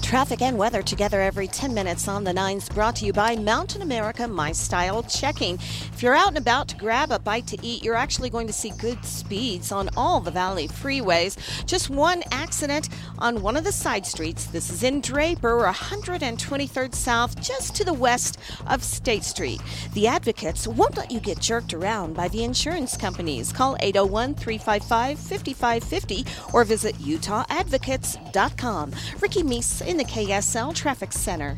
Traffic and weather together every 10 minutes on the 9s, brought to you by Mountain America My Style Checking. If you're out and about to grab a bite to eat, you're actually going to see good speeds on all the Valley freeways. Just one accident on one of the side streets. This is in Draper, 123rd South, just to the west of State Street. The advocates won't let you get jerked around by the insurance companies. Call 801-355-5550 or visit UtahAdvocates.com. Ricky Meese in the KSL Traffic Center.